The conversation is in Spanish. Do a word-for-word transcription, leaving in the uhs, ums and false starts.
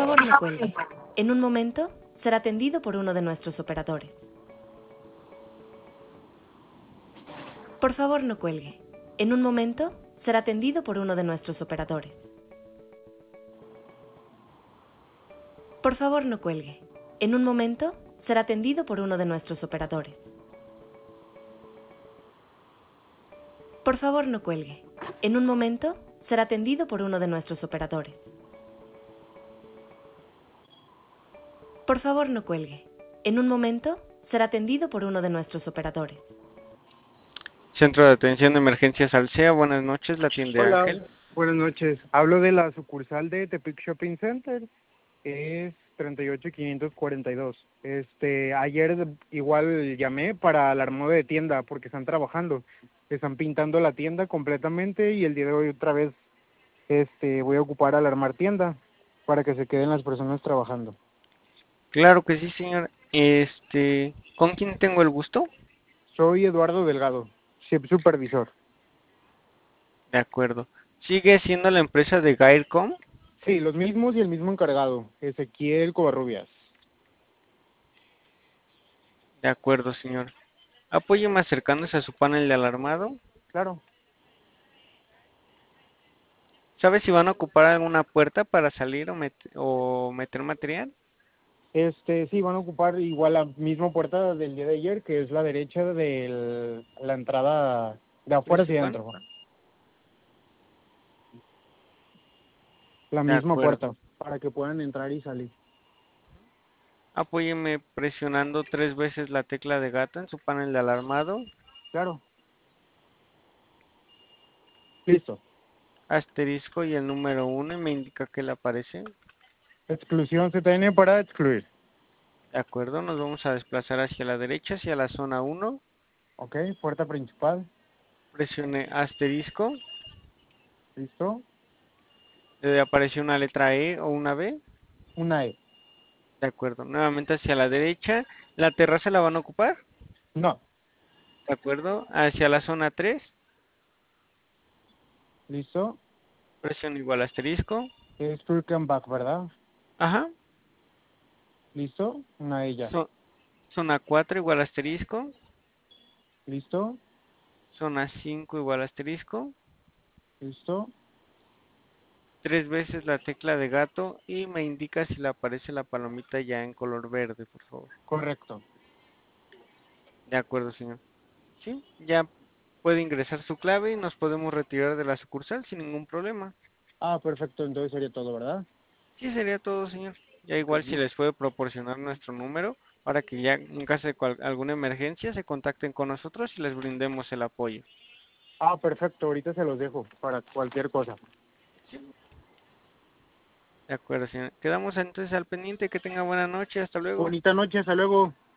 favor, no cuelgue. En un momento, será atendido por uno de nuestros operadores. Por favor, no cuelgue. En un momento, será atendido por uno de nuestros operadores. Por favor, no cuelgue. En un momento, será atendido por uno de nuestros operadores. Por favor, no cuelgue. En un momento, será atendido por uno de nuestros operadores. Por favor, no cuelgue. En un momento, será atendido por uno de nuestros operadores. Centro de Atención de Emergencias Alsea, buenas noches, la atiende Hola, Ángel. buenas noches. Hablo de la sucursal de Tepic Shopping Center. Es treinta y ocho quinientos cuarenta y dos. Este, ayer igual llamé para el armado de tienda porque están trabajando. Están pintando la tienda completamente y el día de hoy otra vez este voy a ocupar alarmar tienda para que se queden las personas trabajando. Claro que sí, señor. Este, ¿con quién tengo el gusto? Soy Eduardo Delgado, chef supervisor. De acuerdo. ¿Sigue siendo la empresa de Gaircom? Sí, los mismos y el mismo encargado, Ezequiel Covarrubias. De acuerdo, señor. Apóyeme acercándose a su panel de alarmado. Claro. ¿Sabe si van a ocupar alguna puerta para salir o, met o meter material? Este, sí, van a ocupar igual la misma puerta del día de ayer, que es la derecha de la entrada de afuera hacia ¿Principal? adentro. La De misma acuerdo. puerta, para que puedan entrar y salir. Apóyeme presionando tres veces la tecla de gato en su panel de alarmado. Claro. Listo. Asterisco y el número uno y me indica que le aparece. Exclusión C T N para excluir. De acuerdo, nos vamos a desplazar hacia la derecha, hacia la zona uno. Ok, puerta principal. Presione asterisco. Listo. Le apareció una letra E o una B. Una E. De acuerdo, nuevamente hacia la derecha. ¿La terraza la van a ocupar? No. De acuerdo, hacia la zona tres. Listo. Presione igual asterisco. Es Turk Back, ¿verdad? Ajá. Listo. Una E ya. So- zona cuatro igual asterisco. Listo. Zona cinco igual asterisco. Listo. Tres veces la tecla de gato y me indica si le aparece la palomita ya en color verde, por favor. Correcto. De acuerdo, señor. Sí, ya puede ingresar su clave y nos podemos retirar de la sucursal sin ningún problema. Ah, perfecto. Entonces sería todo, ¿verdad? Sí, sería todo, señor. Ya Ok, igual si listo. les puede proporcionar nuestro número para que ya en caso de cual- alguna emergencia se contacten con nosotros y les brindemos el apoyo. Ah, perfecto. Ahorita se los dejo para cualquier cosa. De acuerdo, señor. Quedamos entonces al pendiente. Que tenga buena noche. Hasta luego. Bonita noche. Hasta luego.